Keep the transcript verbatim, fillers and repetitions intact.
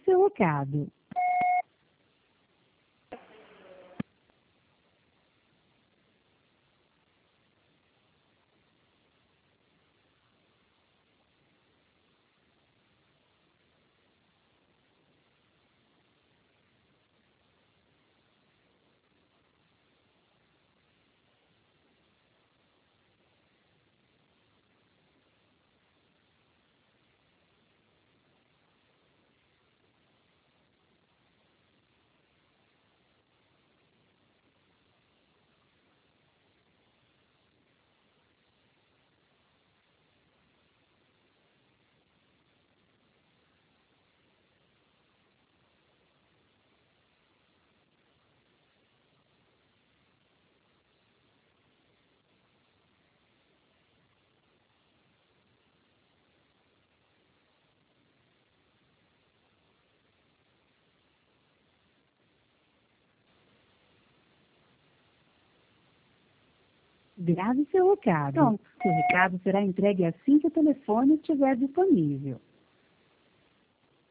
seu recado. Grave seu recado. Pronto. Seu recado será entregue assim que o telefone estiver disponível.